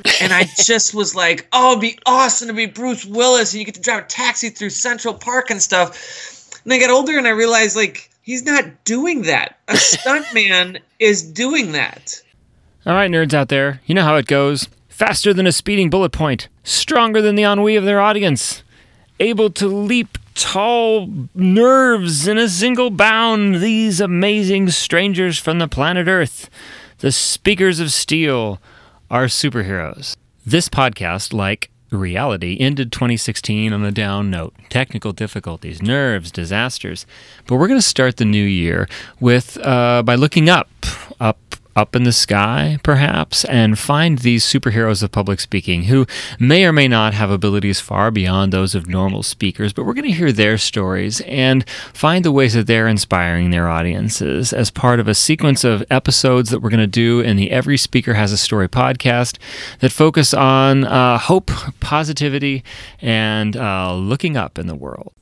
And I just was like, oh, it'd be awesome to be Bruce Willis, and you get to drive a taxi through Central Park and stuff. And I got older and I realized, like, he's not doing that. A stuntman is doing that. All right, nerds out there, you know how it goes. Faster than a speeding bullet point, stronger than the ennui of their audience, able to leap tall nerves in a single bound, these amazing strangers from the planet Earth, the Speakers of Steel, are superheroes. This podcast, like reality, ended 2016 on a down note. Technical difficulties, nerves, disasters. But we're going to start the new year with by looking up in the sky, perhaps, and find these superheroes of public speaking who may or may not have abilities far beyond those of normal speakers, but we're going to hear their stories and find the ways that they're inspiring their audiences as part of a sequence of episodes that we're going to do in the Every Speaker Has a Story podcast that focus on hope, positivity, and looking up in the world.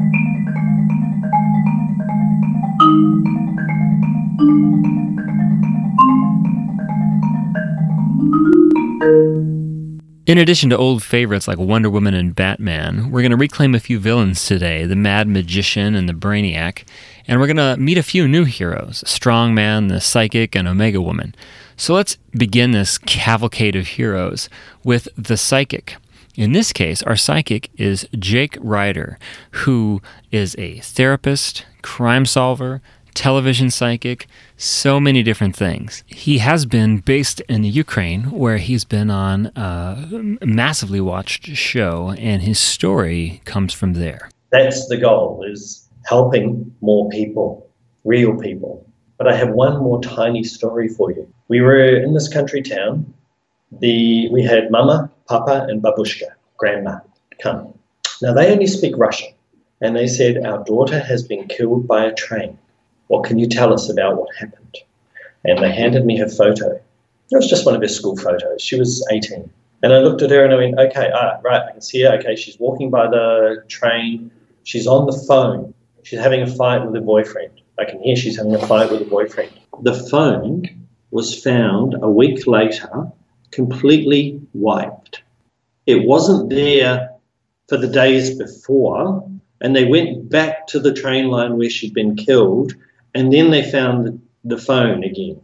In addition to old favorites like Wonder Woman and Batman, we're going to reclaim a few villains today, the Mad Magician and the Brainiac, and we're going to meet a few new heroes, Strong Man, the Psychic, and Omega Woman. So let's begin this cavalcade of heroes with the Psychic. In this case, our psychic is Jake Ryder, who is a therapist, crime solver, television psychic, so many different things. He has been based in the Ukraine, where he's been on a massively watched show, and his story comes from there. That's the goal, is helping more people, real people. But I have one more tiny story for you. We were in this country town. We had Mama, Papa, and Babushka, Grandma, come. Now, they only speak Russian, and they said, our daughter has been killed by a train. What can you tell us about what happened? And they handed me her photo. It was just one of her school photos. She was 18. And I looked at her and I went, okay, right, I can see her. Okay, she's walking by the train. She's on the phone. She's having a fight with her boyfriend. I can hear she's having a fight with her boyfriend. The phone was found a week later, completely wiped. It wasn't there for the days before, and they went back to the train line where she'd been killed, and then they found the phone again.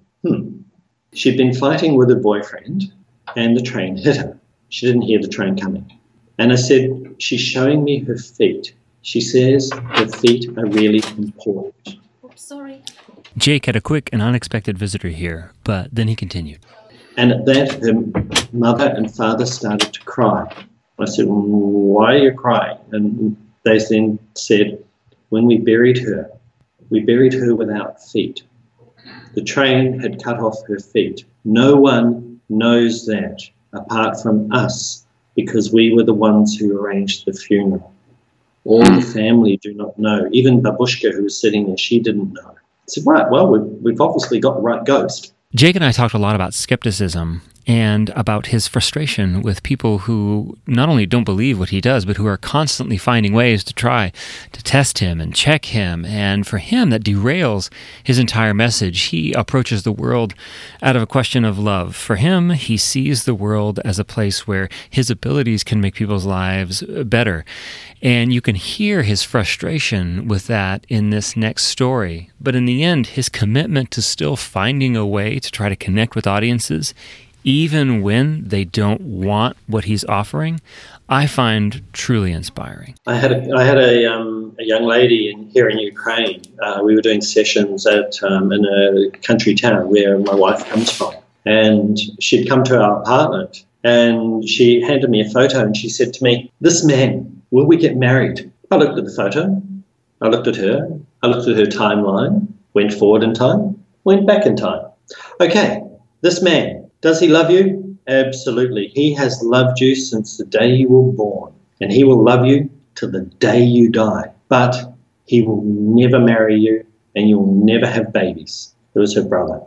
She'd been fighting with her boyfriend, and the train hit her. She didn't hear the train coming. And I said, she's showing me her feet. She says her feet are really important. Oops, sorry. Jake had a quick and unexpected visitor here, but then he continued. And at that, her mother and father started to cry. I said, why are you crying? And they then said, when we buried her without feet. The train had cut off her feet. No one knows that apart from us, because we were the ones who arranged the funeral. All the family do not know. Even Babushka, who was sitting there, she didn't know. I said, right, well, we've obviously got the right ghost. Jake and I talked a lot about skepticism and about his frustration with people who not only don't believe what he does, but who are constantly finding ways to try to test him and check him. And for him, that derails his entire message. He approaches the world out of a question of love. For him, he sees the world as a place where his abilities can make people's lives better. And you can hear his frustration with that in this next story. But in the end, his commitment to still finding a way to try to connect with audiences, even when they don't want what he's offering, I find truly inspiring. I had a young lady here in Ukraine. We were doing sessions in a country town where my wife comes from. And she'd come to our apartment and she handed me a photo and she said to me, this man, will we get married? I looked at the photo. I looked at her. I looked at her timeline, went forward in time, went back in time. Okay, this man, does he love you? Absolutely. He has loved you since the day you were born, and he will love you till the day you die. But he will never marry you, and you'll never have babies. It was her brother.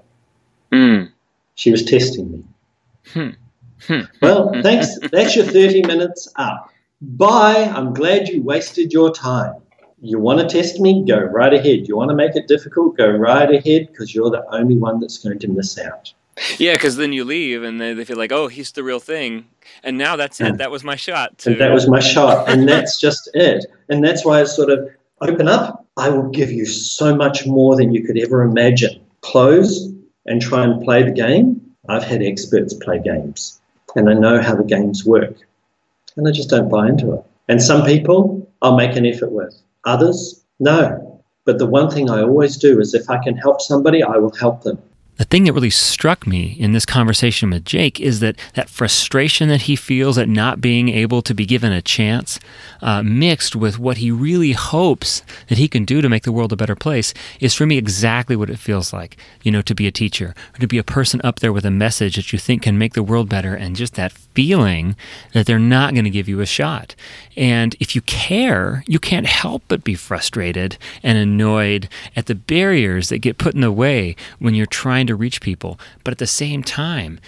She was testing me. Well, thanks. That's your 30 minutes up. Bye. I'm glad you wasted your time. You want to test me? Go right ahead. You want to make it difficult? Go right ahead, because you're the only one that's going to miss out. Yeah, because then you leave and they feel like, oh, he's the real thing. And now that's it. That was my shot. And that was my shot. And that's just it. And that's why I sort of open up. I will give you so much more than you could ever imagine. Close and try and play the game. I've had experts play games and I know how the games work. And I just don't buy into it. And some people I'll make an effort with. Others, no. But the one thing I always do is if I can help somebody, I will help them. The thing that really struck me in this conversation with Jake is that frustration that he feels at not being able to be given a chance, mixed with what he really hopes that he can do to make the world a better place, is for me exactly what it feels like, to be a teacher, or to be a person up there with a message that you think can make the world better, and just that feeling that they're not going to give you a shot. And if you care, you can't help but be frustrated and annoyed at the barriers that get put in the way when you're trying to reach people. But at the same time,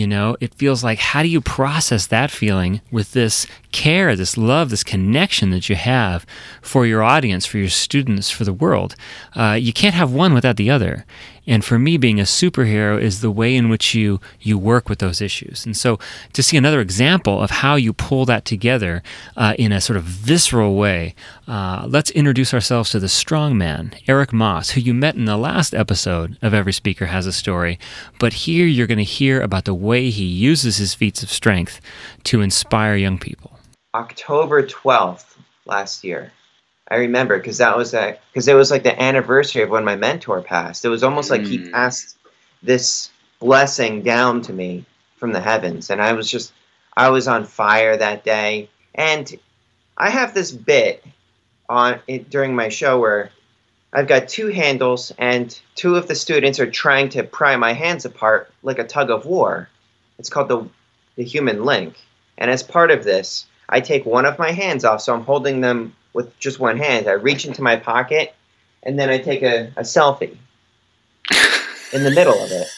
it feels like, how do you process that feeling with this care, this love, this connection that you have for your audience, for your students, for the world? You can't have one without the other. And for me, being a superhero is the way in which you work with those issues. And so to see another example of how you pull that together in a sort of visceral way, let's introduce ourselves to the strongman, Eric Moss, who you met in the last episode of Every Speaker Has a Story. But here you're going to hear about the way he uses his feats of strength to inspire young people. October 12th last year. I remember because it was like the anniversary of when my mentor passed. It was almost like he passed this blessing down to me from the heavens. And I was on fire that day. And I have this bit on it during my show where I've got two handles and two of the students are trying to pry my hands apart like a tug of war. It's called the human link. And as part of this, I take one of my hands off, so I'm holding them with just one hand. I reach into my pocket, and then I take a selfie in the middle of it.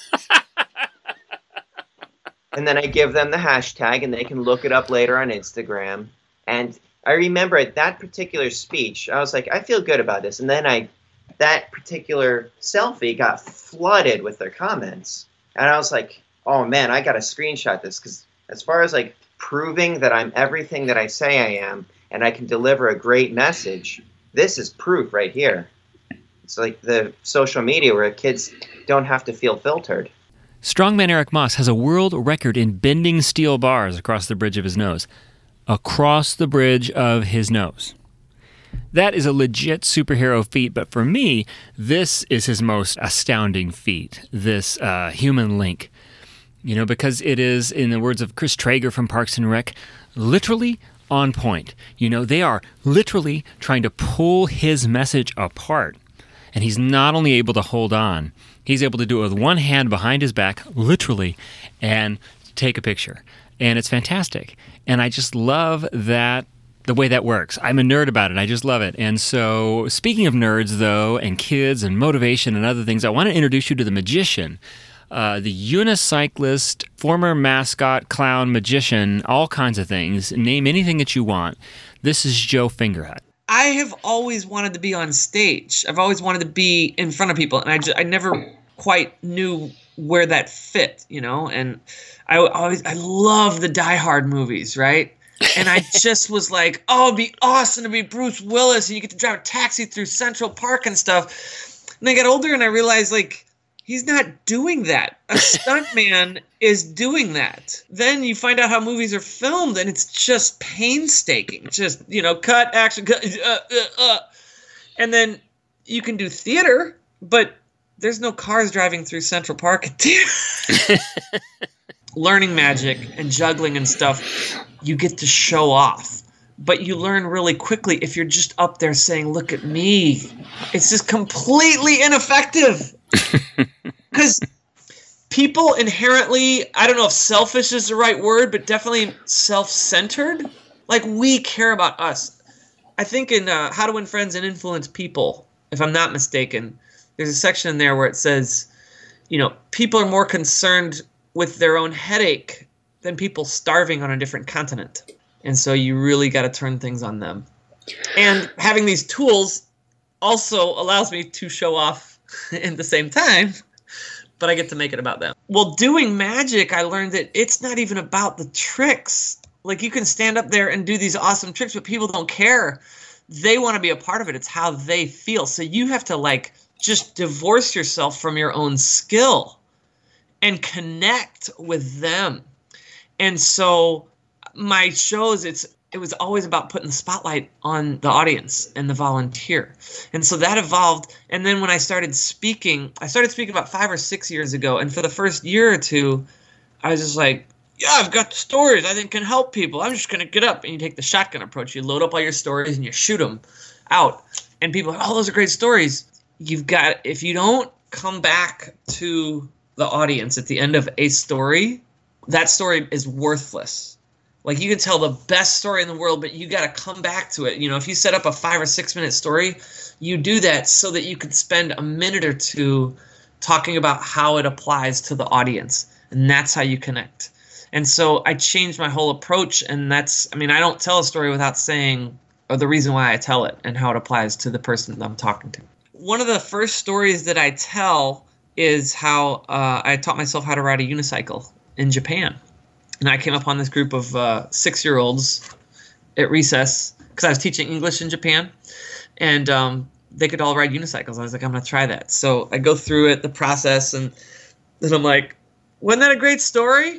And then I give them the hashtag, and they can look it up later on Instagram. And I remember at that particular speech, I was like, I feel good about this. And then that particular selfie got flooded with their comments. And I was like, oh, man, I got to screenshot this. Because as far as like proving that I'm everything that I say I am, and I can deliver a great message, this is proof right here. It's like the social media where kids don't have to feel filtered. Strongman Eric Moss has a world record in bending steel bars across the bridge of his nose. Across the bridge of his nose. That is a legit superhero feat, but for me, this is his most astounding feat, this human link. Because it is, in the words of Chris Traeger from Parks and Rec, literally on point. They are literally trying to pull his message apart. And he's not only able to hold on, he's able to do it with one hand behind his back, literally, and take a picture. And it's fantastic. And I just love that, the way that works. I'm a nerd about it. I just love it. And so, speaking of nerds, though, and kids and motivation and other things, I want to introduce you to the magician. The unicyclist, former mascot, clown, magician, all kinds of things. Name anything that you want. This is Joe Fingerhut. I have always wanted to be on stage. I've always wanted to be in front of people, and I never quite knew where that fit, And I love the Die Hard movies, right? And I just was like, oh, it'd be awesome to be Bruce Willis, and you get to drive a taxi through Central Park and stuff. And I got older, and I realized, like, he's not doing that. A stuntman is doing that. Then you find out how movies are filmed, and it's just painstaking. Just, cut, action, cut, And then you can do theater, but there's no cars driving through Central Park and theater. Learning magic and juggling and stuff, you get to show off. But you learn really quickly if you're just up there saying, look at me. It's just completely ineffective. Because people inherently, I don't know if selfish is the right word, but definitely self-centered. Like, we care about us. I think in How to Win Friends and Influence People, if I'm not mistaken, there's a section in there where it says, people are more concerned with their own headache than people starving on a different continent. And so you really got to turn things on them. And having these tools also allows me to show off at the same time but I get to make it about them. Well, doing magic, I learned that it's not even about the tricks. Like, you can stand up there and do these awesome tricks, but people don't care. They want to be a part of it. It's how they feel. So you have to, like, just divorce yourself from your own skill and connect with them. And so my shows, it was always about putting the spotlight on the audience and the volunteer. And so that evolved. And then when I started speaking about 5 or 6 years ago. And for the first year or two, I was just like, yeah, I've got stories I think can help people. I'm just going to get up. And you take the shotgun approach. You load up all your stories and you shoot them out. And people are like, oh, those are great stories. If you don't come back to the audience at the end of a story, that story is worthless. Like, you can tell the best story in the world, but you got to come back to it. You know, if you set up a 5 or 6 minute story, you do that so that you can spend a minute or two talking about how it applies to the audience. And that's how you connect. And so I changed my whole approach, and I don't tell a story without saying the reason why I tell it and how it applies to the person that I'm talking to. One of the first stories that I tell is how I taught myself how to ride a unicycle in Japan. And I came upon this group of 6-year-olds at recess because I was teaching English in Japan, and they could all ride unicycles. I was like, I'm going to try that. So I go through it, the process, and then I'm like, wasn't that a great story?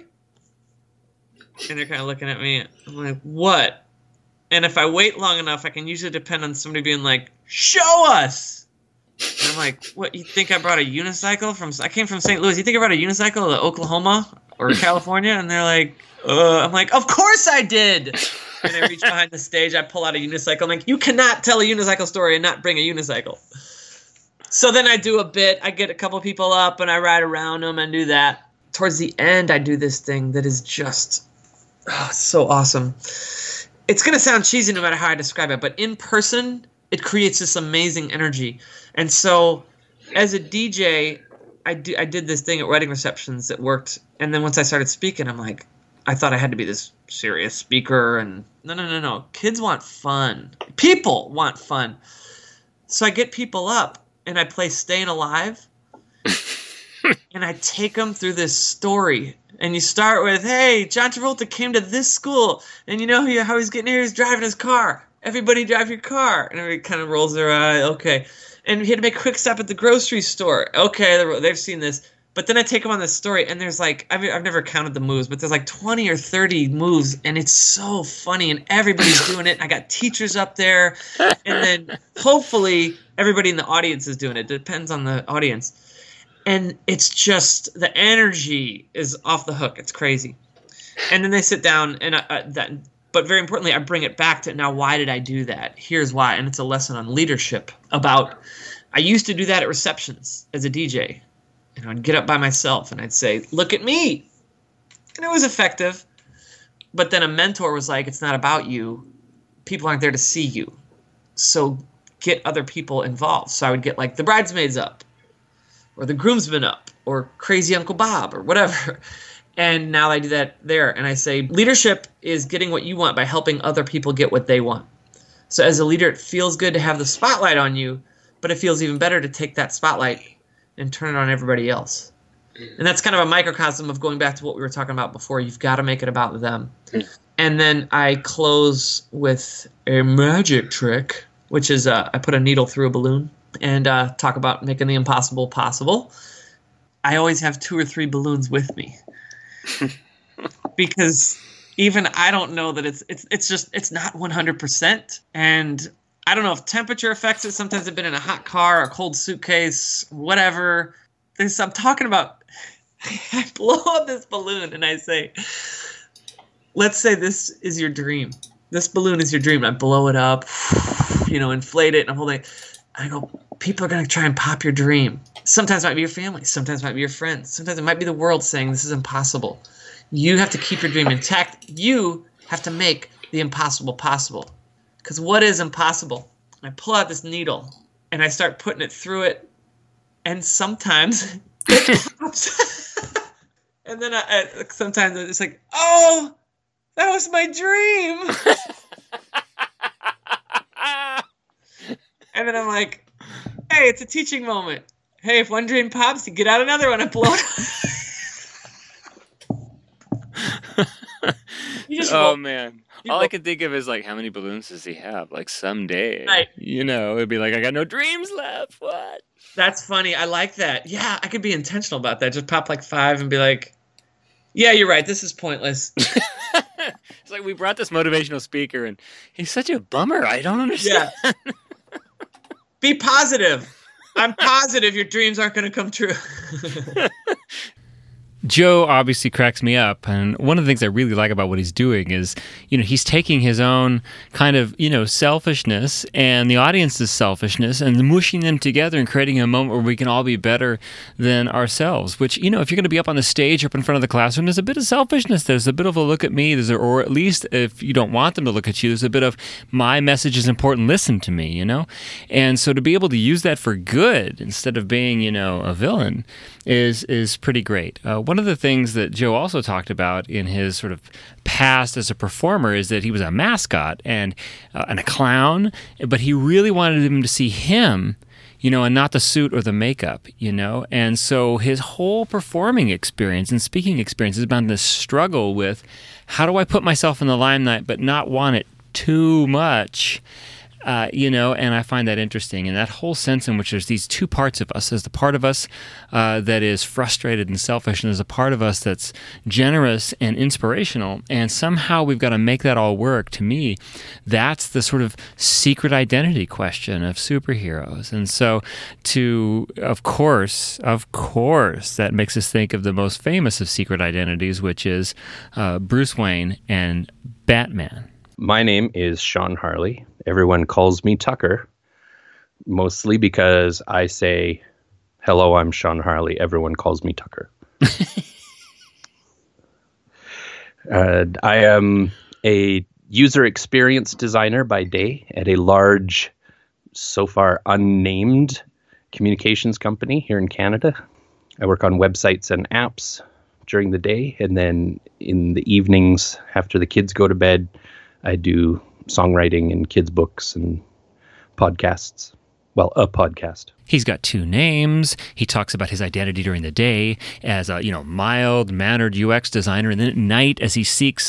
And they're kind of looking at me. I'm like, what? And if I wait long enough, I can usually depend on somebody being like, show us. And I'm like, what, you think I brought a unicycle I came from St. Louis. You think I brought a unicycle to Oklahoma or California? And they're like, I'm like, of course I did. And I reach behind the stage. I pull out a unicycle. I'm like, you cannot tell a unicycle story and not bring a unicycle. So then I do a bit. I get a couple people up and I ride around them and do that. Towards the end, I do this thing that is just so awesome. It's going to sound cheesy no matter how I describe it, but in person, it creates this amazing energy. And so as a DJ, I did this thing at wedding receptions that worked. And then once I started speaking, I'm like, I thought I had to be this serious speaker. And no. Kids want fun. People want fun. So I get people up and I play Staying Alive. And I take them through this story. And you start with, hey, John Travolta came to this school. And you know how he's getting here? He's driving his car. Everybody drive your car. And everybody kind of rolls their eye. Okay. And he had to make a quick stop at the grocery store. Okay, they've seen this. But then I take them on this story, and there's like, I've never counted the moves, but there's like 20 or 30 moves, and it's so funny, and everybody's doing it. I got teachers up there, and then hopefully everybody in the audience is doing it. It depends on the audience. And it's just, the energy is off the hook. It's crazy. And then they sit down, and but very importantly, I bring it back to, now, why did I do that? Here's why. And it's a lesson on leadership about, I used to do that at receptions as a DJ. And I'd get up by myself and I'd say, look at me. And it was effective. But then a mentor was like, it's not about you. People aren't there to see you. So get other people involved. So I would get like the bridesmaids up, or the groomsmen up, or crazy Uncle Bob, or whatever. And now I do that there. And I say, leadership is getting what you want by helping other people get what they want. So as a leader, it feels good to have the spotlight on you, but it feels even better to take that spotlight and turn it on everybody else. And that's kind of a microcosm of going back to what we were talking about before. You've got to make it about them. And then I close with a magic trick, which is I put a needle through a balloon and talk about making the impossible possible. I always have 2 or 3 balloons with me. Because even I don't know that it's not 100%. And I don't know if temperature affects it. Sometimes I've been in a hot car, a cold suitcase, whatever. I'm talking about, I blow up this balloon and I say, let's say this is your dream. This balloon is your dream. And I blow it up, inflate it, and I'm holding it. I go, people are going to try and pop your dream. Sometimes it might be your family. Sometimes it might be your friends. Sometimes it might be the world saying this is impossible. You have to keep your dream intact. You have to make the impossible possible. Because what is impossible? I pull out this needle and I start putting it through it. And sometimes it pops. And then sometimes it's like, oh, that was my dream. And then I'm like, hey, it's a teaching moment. Hey, if one dream pops, you get out another one and blow it. You just roll. Man. You All roll. I can think of is like, how many balloons does he have? Like someday, Right. it'd be like, I got no dreams left. What? That's funny. I like that. Yeah, I could be intentional about that. Just pop like 5 and be like, yeah, you're right. This is pointless. It's like we brought this motivational speaker and he's such a bummer. I don't understand. Yeah. Be positive. I'm positive your dreams aren't going to come true. Joe obviously cracks me up, and one of the things I really like about what he's doing is, he's taking his own kind of, selfishness and the audience's selfishness and mushing them together and creating a moment where we can all be better than ourselves, which, if you're going to be up on the stage, up in front of the classroom, there's a bit of selfishness. There's a bit of a look at me, or at least if you don't want them to look at you, there's a bit of my message is important, listen to me, And so to be able to use that for good instead of being, a villain is pretty great. One of the things that Joe also talked about in his sort of past as a performer is that he was a mascot and a clown, but he really wanted them to see him, and not the suit or the makeup, And so his whole performing experience and speaking experience has been this struggle with how do I put myself in the limelight but not want it too much. And I find that interesting. And that whole sense in which there's these two parts of us. There's the part of us that is frustrated and selfish, and there's a part of us that's generous and inspirational. And somehow we've got to make that all work. To me, that's the sort of secret identity question of superheroes. And so of course, that makes us think of the most famous of secret identities, which is Bruce Wayne and Batman. My name is Sean Harley. Everyone calls me Tucker, mostly because I say, hello, I'm Sean Harley. Everyone calls me Tucker. I am a user experience designer by day at a large, so far unnamed communications company here in Canada. I work on websites and apps during the day, and then in the evenings after the kids go to bed, I do songwriting and kids' books and podcasts. Well, a podcast. He's got 2 names. He talks about his identity during the day as a, mild-mannered UX designer, and then at night as he seeks,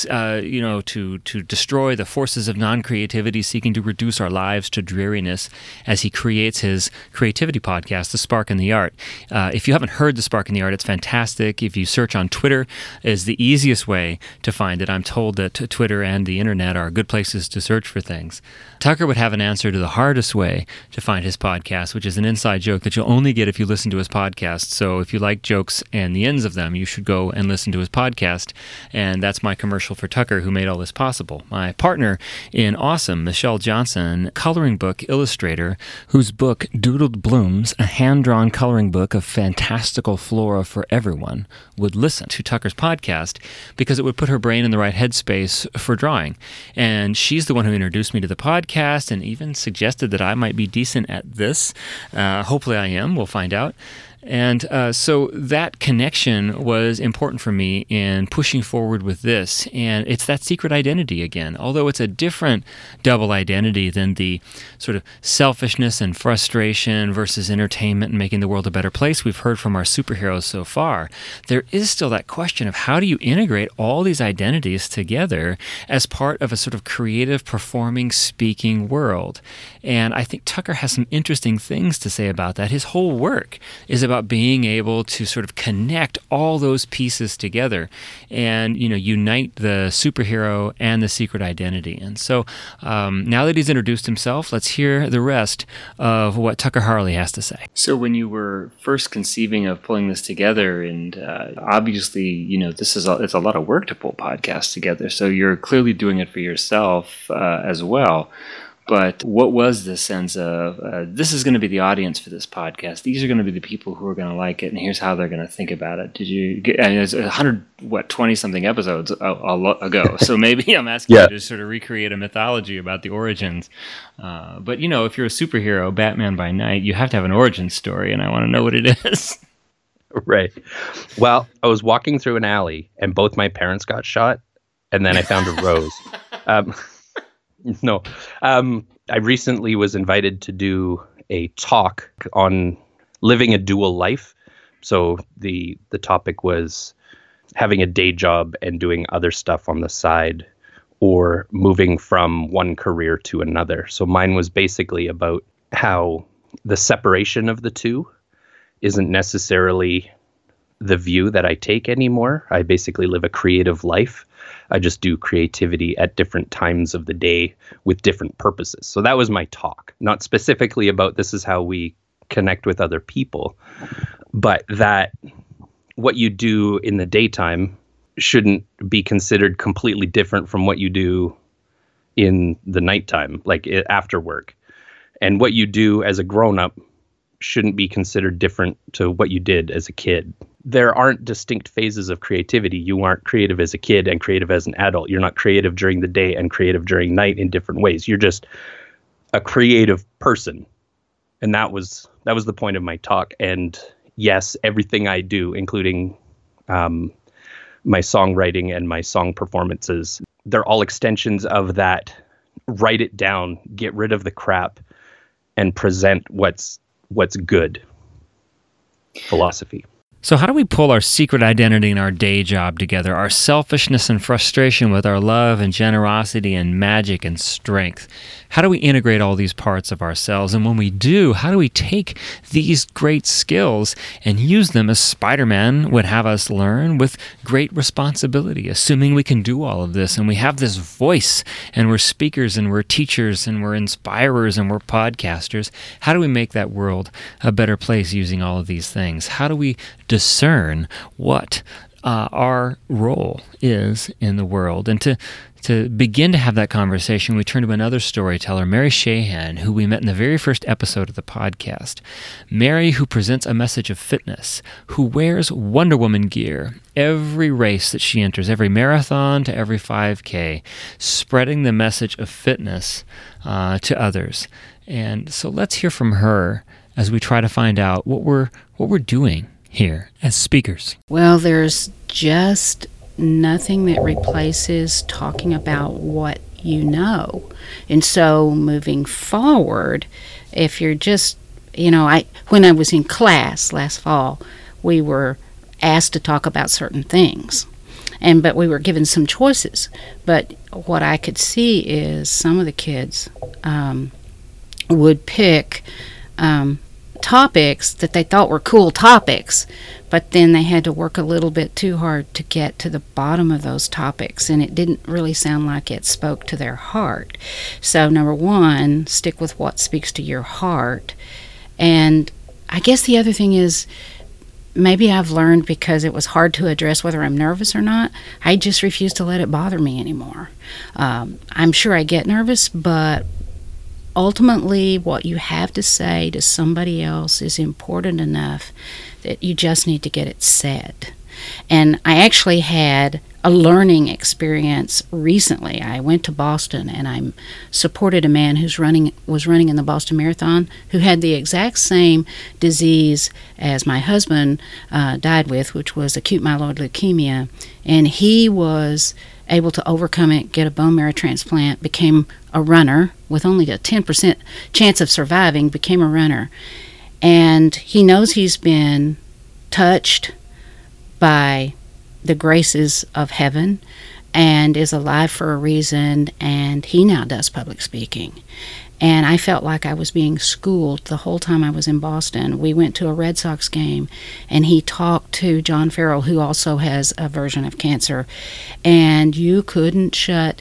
to destroy the forces of non-creativity, seeking to reduce our lives to dreariness as he creates his creativity podcast, The Spark in the Art. If you haven't heard The Spark in the Art, it's fantastic. If you search on Twitter, is the easiest way to find it. I'm told that Twitter and the internet are good places to search for things. Tucker would have an answer to the hardest way to find his podcast, which is an inside joke that you'll only get if you listen to his podcast. So if you like jokes and the ends of them, you should go and listen to his podcast. And that's my commercial for Tucker, who made all this possible. My partner in Awesome, Michelle Johnson, coloring book illustrator, whose book Doodled Blooms, a hand-drawn coloring book of fantastical flora for everyone, would listen to Tucker's podcast because it would put her brain in the right headspace for drawing. And she's the one who introduced me to the podcast and even suggested that I might be decent at this. Hopefully I am. We'll find out. And so that connection was important for me in pushing forward with this. And it's that secret identity again, although it's a different double identity than the sort of selfishness and frustration versus entertainment and making the world a better place we've heard from our superheroes so far. There is still that question of how do you integrate all these identities together as part of a sort of creative, performing, speaking world. And I think Tucker has some interesting things to say about that. His whole work is about being able to sort of connect all those pieces together and, unite the superhero and the secret identity. And so now that he's introduced himself, let's hear the rest of what Tucker Harley has to say. So when you were first conceiving of pulling this together, and obviously, it's a lot of work to pull podcasts together. So you're clearly doing it for yourself as well. But what was the sense of, this is going to be the audience for this podcast. These are going to be the people who are going to like it, and here's how they're going to think about it. Did you get, it's 20-something episodes ago, so maybe I'm asking you to sort of recreate a mythology about the origins. But, if you're a superhero, Batman by night, you have to have an origin story, and I want to know what it is. Right. Well, I was walking through an alley, and both my parents got shot, and then I found a rose. No. I recently was invited to do a talk on living a dual life. So the topic was having a day job and doing other stuff on the side, or moving from one career to another. So mine was basically about how the separation of the two isn't necessarily the view that I take anymore. I basically live a creative life. I just do creativity at different times of the day with different purposes. So that was my talk, not specifically about this is how we connect with other people, but that what you do in the daytime shouldn't be considered completely different from what you do in the nighttime, like after work. And what you do as a grown-up shouldn't be considered different to what you did as a kid. There aren't distinct phases of creativity. You aren't creative as a kid and creative as an adult. You're not creative during the day and creative during night in different ways. You're just a creative person. And that was the point of my talk. And yes, everything I do, including my songwriting and my song performances, they're all extensions of that. Write it down, get rid of the crap, and present what's good philosophy. So how do we pull our secret identity and our day job together, our selfishness and frustration with our love and generosity and magic and strength? How do we integrate all these parts of ourselves? And when we do, how do we take these great skills and use them, as Spider-Man would have us learn, with great responsibility, assuming we can do all of this and we have this voice and we're speakers and we're teachers and we're inspirers and we're podcasters? How do we make that world a better place using all of these things? How do we discern what our role is in the world? And to begin to have that conversation, we turn to another storyteller, Mary Shahan, who we met in the very first episode of the podcast. Mary, who presents a message of fitness, who wears Wonder Woman gear every race that she enters, every marathon to every 5K, spreading the message of fitness to others. And so let's hear from her as we try to find out what we're doing here as speakers. Well, there's just nothing that replaces talking about what you know. And so moving forward, if you're just, when I was in class last fall, we were asked to talk about certain things. But we were given some choices. But what I could see is some of the kids would pick topics that they thought were cool topics, but then they had to work a little bit too hard to get to the bottom of those topics, and it didn't really sound like it spoke to their heart. So number one, stick with what speaks to your heart. And I guess the other thing is, maybe I've learned because it was hard to address whether I'm nervous or not, I just refuse to let it bother me anymore. I'm sure I get nervous, but ultimately, what you have to say to somebody else is important enough that you just need to get it said. And I actually had a learning experience recently. I went to Boston and I supported a man who was running in the Boston Marathon, who had the exact same disease as my husband died with, which was acute myeloid leukemia. And he was able to overcome it, get a bone marrow transplant, became a runner with only a 10% chance of surviving, became a runner. And he knows he's been touched by the graces of heaven and is alive for a reason, and he now does public speaking. And I felt like I was being schooled the whole time I was in Boston. We went to a Red Sox game, and he talked to John Farrell, who also has a version of cancer, and you couldn't shut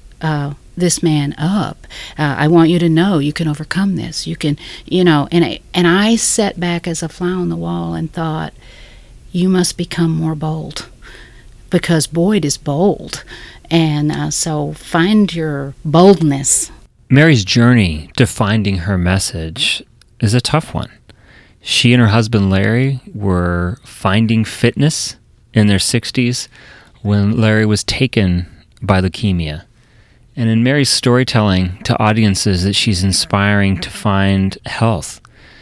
this man up. I want you to know you can overcome this. You can, and I sat back as a fly on the wall and thought, you must become more bold, because Boyd is bold. And so find your boldness. Mary's journey to finding her message is a tough one. She and her husband Larry were finding fitness in their 60s when Larry was taken by leukemia. And in Mary's storytelling to audiences that she's inspiring to find health,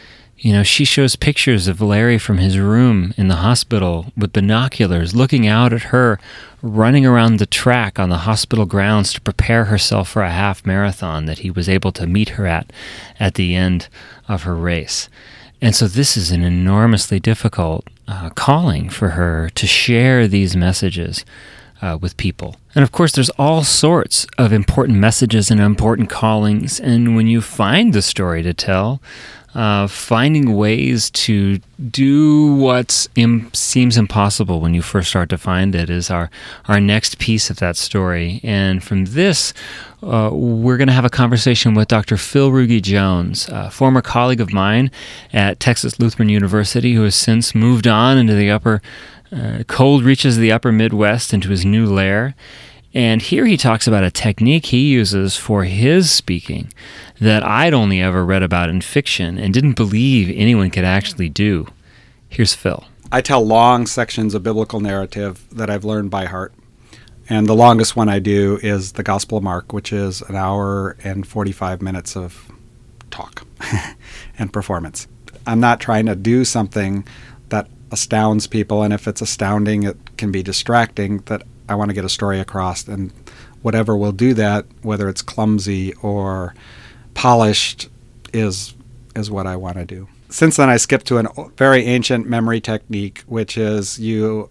she shows pictures of Larry from his room in the hospital with binoculars, looking out at her running around the track on the hospital grounds to prepare herself for a half marathon that he was able to meet her at the end of her race. And so this is an enormously difficult calling for her to share these messages with people. And of course, there's all sorts of important messages and important callings. And when you find the story to tell, finding ways to do what seems impossible when you first start to find it is our next piece of that story. And from this, we're going to have a conversation with Dr. Phil Ruge Jones, a former colleague of mine at Texas Lutheran University who has since moved on into the cold reaches of the upper Midwest into his new lair. And here he talks about a technique he uses for his speaking that I'd only ever read about in fiction and didn't believe anyone could actually do. Here's Phil. I tell long sections of biblical narrative that I've learned by heart. And the longest one I do is the Gospel of Mark, which is an hour and 45 minutes of talk and performance. I'm not trying to do something that astounds people, and if it's astounding, it can be distracting, that I want to get a story across, and whatever will do that, whether it's clumsy or polished, is what I want to do. Since then, I skipped to a very ancient memory technique, which is you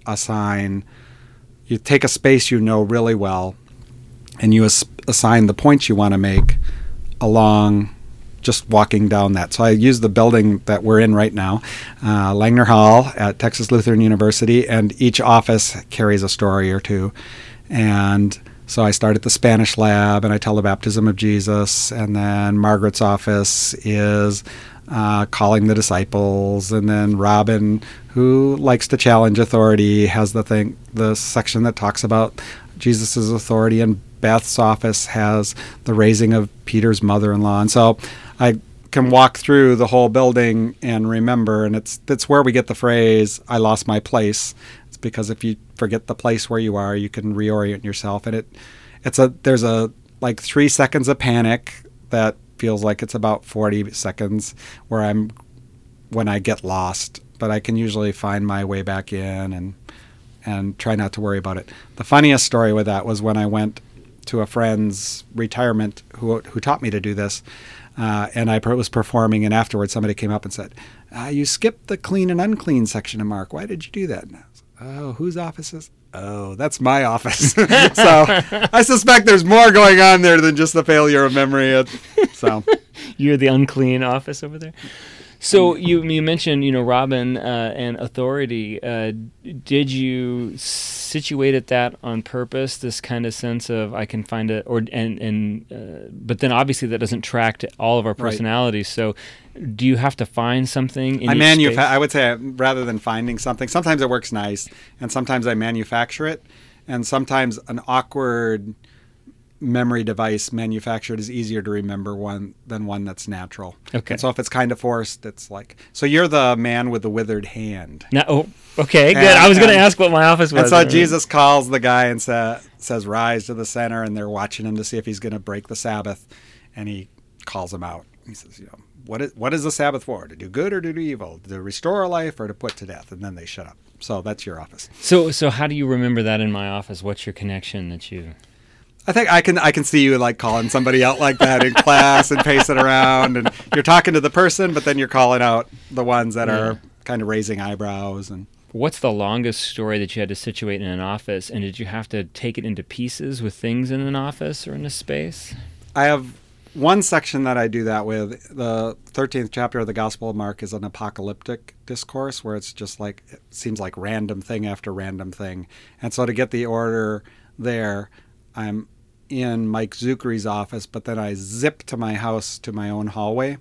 take a space you know really well, and you assign the points you want to make along just walking down that. So I use the building that we're in right now, Langner Hall at Texas Lutheran University, and each office carries a story or two. And so I start at the Spanish lab, and I tell the baptism of Jesus, and then Margaret's office is calling the disciples, and then Robin, who likes to challenge authority, has the section that talks about Jesus' authority, and Beth's office has the raising of Peter's mother-in-law. And so I can walk through the whole building and remember, and it's where we get the phrase, I lost my place. It's because if you forget the place where you are, you can reorient yourself. And there's like 3 seconds of panic that feels like it's about 40 seconds when I get lost, but I can usually find my way back in and try not to worry about it. The funniest story with that was when I went to a friend's retirement who taught me to do this, and I was performing, and afterwards somebody came up and said, you skipped the clean and unclean section of Mark. Why did you do that? And I was, oh, whose office is? Oh, that's my office. So I suspect there's more going on there than just the failure of memory. So You're the unclean office over there. So you mentioned Robin and authority. Did you situate at that on purpose? This kind of sense of I can find it, but then obviously that doesn't track to all of our personalities. Right. So do you have to find something? I would say rather than finding something, sometimes it works nice, and sometimes I manufacture it, and sometimes an awkward memory device manufactured is easier to remember than one that's natural. Okay. And so if it's kind of forced, it's like, so you're the man with the withered hand. Okay, good. I was going to ask what my office was. And so Jesus calls the guy and says, rise to the center, and they're watching him to see if he's going to break the Sabbath, and he calls him out. He says, what is the Sabbath for? To do good or to do evil? To restore a life or to put to death? And then they shut up. So that's your office. So how do you remember that in my office? What's your connection that you... I think I can see you like calling somebody out like that in class and pacing around, and you're talking to the person, but then you're calling out the ones that are kind of raising eyebrows. And what's the longest story that you had to situate in an office, and did you have to take it into pieces with things in an office or in a space? I have one section that I do that with. The 13th chapter of the Gospel of Mark is an apocalyptic discourse where it's just like, it seems like random thing after random thing. And so to get the order there, I'm in Mike Zuckery's office, but then I zip to my house, to my own hallway,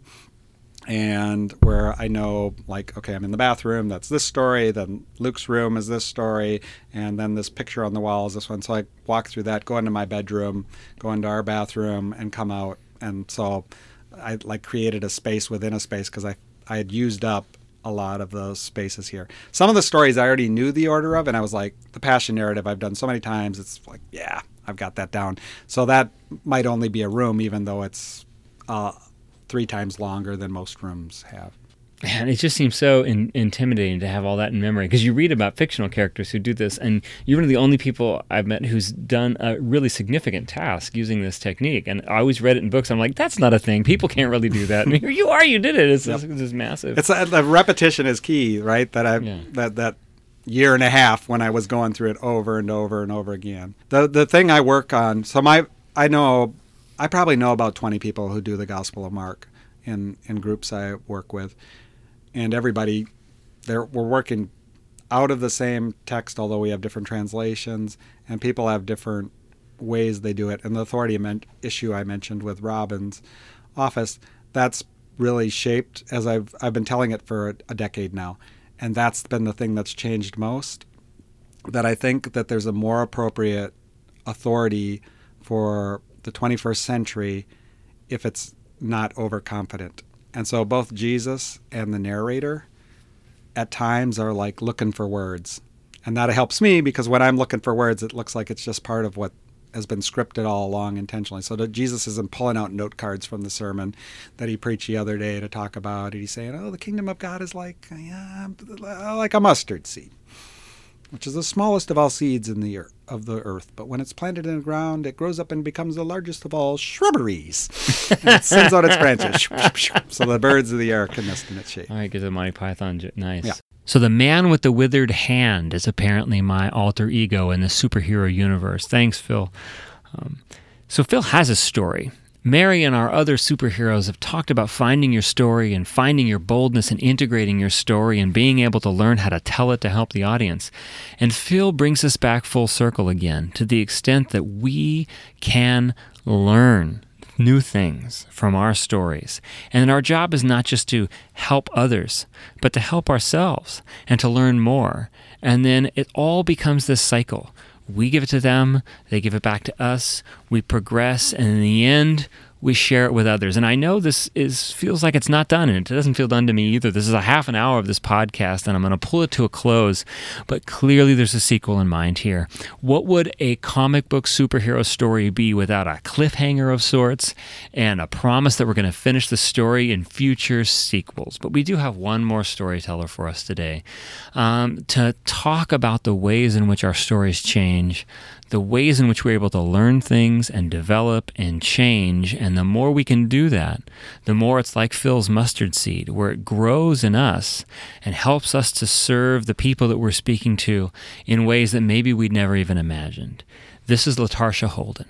and where I know, like, okay, I'm in the bathroom, that's this story, then Luke's room is this story, and then this picture on the wall is this one. So I walk through that, go into my bedroom, go into our bathroom, and come out. And so I created a space within a space because I had used up a lot of those spaces here. Some of the stories I already knew the order of, and I was like, the Passion narrative I've done so many times, it's like, yeah, I've got that down. So that might only be a room, even though it's 3 times longer than most rooms have. And it just seems so intimidating to have all that in memory, because you read about fictional characters who do this, and you're one of the only people I've met who's done a really significant task using this technique. And I always read it in books. I'm like, that's not a thing. People can't really do that. And here you are, you did it. It's just massive. It's the repetition is key, right? That year and a half when I was going through it over and over and over again. The thing I work on, so I probably know about 20 people who do the Gospel of Mark in groups I work with. And everybody, we're working out of the same text, although we have different translations, and people have different ways they do it. And the authority issue I mentioned with Robin's office, that's really shaped, as I've been telling it for a decade now. And that's been the thing that's changed most, that I think that there's a more appropriate authority for the 21st century if it's not overconfident. And so both Jesus and the narrator at times are like looking for words. And that helps me, because when I'm looking for words, it looks like it's just part of what has been scripted all along intentionally. So that Jesus isn't pulling out note cards from the sermon that he preached the other day to talk about it. He's saying, the kingdom of God is like a mustard seed, which is the smallest of all seeds of the earth. But when it's planted in the ground, it grows up and becomes the largest of all shrubberies. And it sends out its branches. So the birds of the air can nest in its shade. All right, get the Monty Python. Nice. Yeah. So the man with the withered hand is apparently my alter ego in the superhero universe. Thanks, Phil. So Phil has a story. Mary and our other superheroes have talked about finding your story and finding your boldness and integrating your story and being able to learn how to tell it to help the audience. And Phil brings us back full circle again to the extent that we can learn new things from our stories. And our job is not just to help others, but to help ourselves and to learn more. And then it all becomes this cycle. We give it to them, they give it back to us, we progress, and in the end, we share it with others. And I know this feels like it's not done, and it doesn't feel done to me either. This is a half an hour of this podcast, and I'm going to pull it to a close, but clearly there's a sequel in mind here. What would a comic book superhero story be without a cliffhanger of sorts and a promise that we're going to finish the story in future sequels? But we do have one more storyteller for us today to talk about the ways in which our stories change, the ways in which we're able to learn things and develop and change. And the more we can do that, the more it's like Phil's mustard seed, where it grows in us and helps us to serve the people that we're speaking to in ways that maybe we'd never even imagined. This is LaTarsha Holden.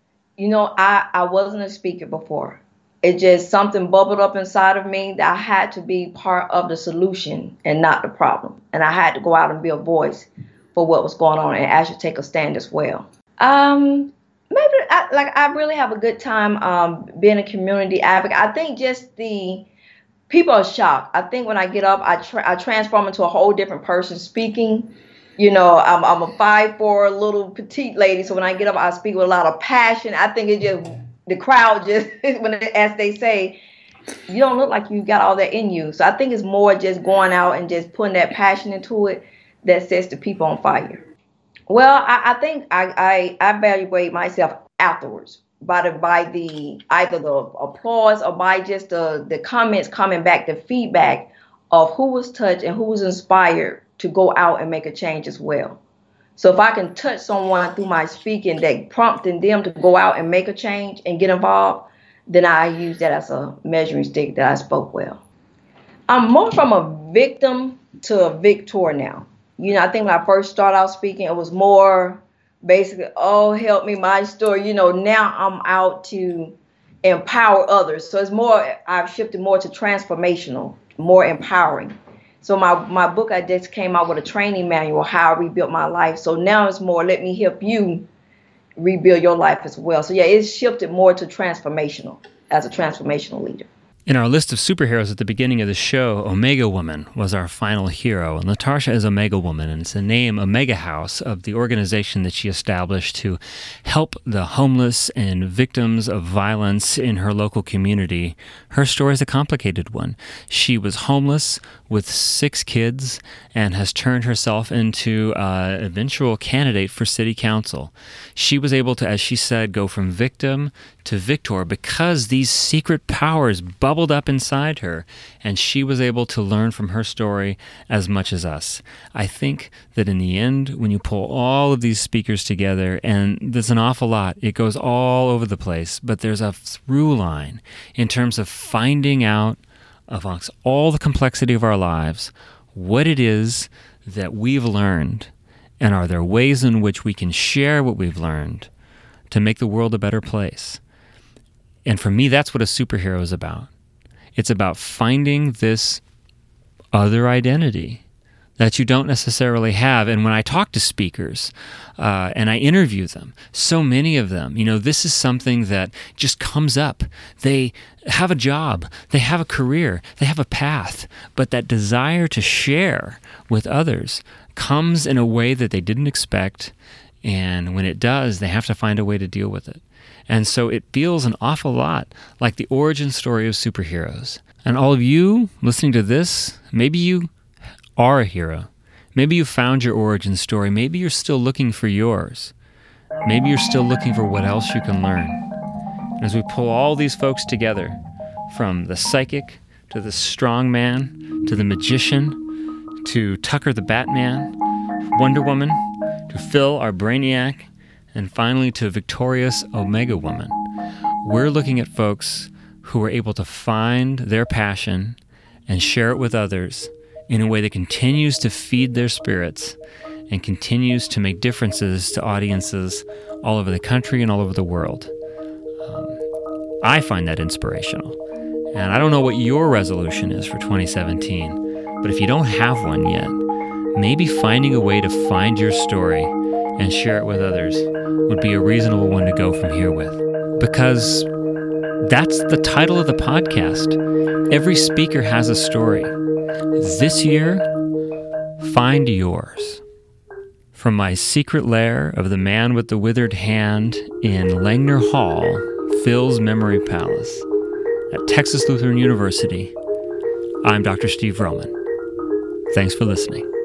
I wasn't a speaker before. It just, something bubbled up inside of me that I had to be part of the solution and not the problem. And I had to go out and be a voice for what was going on and actually take a stand as well. Maybe I really have a good time being a community advocate. I think just the people are shocked. I think when I get up, I transform into a whole different person speaking. I'm a 5'4" little petite lady, so when I get up, I speak with a lot of passion. I think it just, the crowd just, as they say, you don't look like you got all that in you. So I think it's more just going out and just putting that passion into it that sets the people on fire. Well, I think I evaluate myself afterwards by the either the applause or by just the comments coming back, the feedback of who was touched and who was inspired to go out and make a change as well. So if I can touch someone through my speaking that prompting them to go out and make a change and get involved, then I use that as a measuring stick that I spoke well. I'm more from a victim to a victor now. I think when I first started out speaking, it was more basically, oh, help me, my story. Now I'm out to empower others. So it's more, I've shifted more to transformational, more empowering. So my book, I just came out with a training manual, how I rebuilt my life. So now it's more, let me help you rebuild your life as well. So yeah, it's shifted more to transformational, as a transformational leader. In our list of superheroes at the beginning of the show, Omega Woman was our final hero. And LaTarsha is Omega Woman, and it's the name Omega House of the organization that she established to help the homeless and victims of violence in her local community. Her story is a complicated one. She was homeless, with 6 kids and has turned herself into an eventual candidate for city council. She was able to, as she said, go from victim to victor because these secret powers bubbled up inside her, and she was able to learn from her story as much as us. I think that in the end, when you pull all of these speakers together, and there's an awful lot, it goes all over the place, but there's a through line in terms of finding out amongst all the complexity of our lives what it is that we've learned, and are there ways in which we can share what we've learned to make the world a better place. And for me, that's what a superhero is about. It's about finding this other identity that you don't necessarily have. And when I talk to speakers and I interview them, so many of them, this is something that just comes up. They have a job, they have a career, they have a path, but that desire to share with others comes in a way that they didn't expect. And when it does, they have to find a way to deal with it. And so it feels an awful lot like the origin story of superheroes. And all of you listening to this, maybe you are a hero. Maybe you found your origin story. Maybe you're still looking for yours. Maybe you're still looking for what else you can learn. And as we pull all these folks together, from the psychic to the strong man to the magician to Tucker the Batman, Wonder Woman to Phil our Brainiac, and finally to victorious Omega Woman, we're looking at folks who are able to find their passion and share it with others in a way that continues to feed their spirits and continues to make differences to audiences all over the country and all over the world. I find that inspirational. And I don't know what your resolution is for 2017, but if you don't have one yet, maybe finding a way to find your story and share it with others would be a reasonable one to go from here with. Because that's the title of the podcast. Every speaker has a story. This year, find yours. From my secret lair of the man with the withered hand in Langner Hall, Phil's Memory Palace, at Texas Lutheran University, I'm Dr. Steve Roman. Thanks for listening.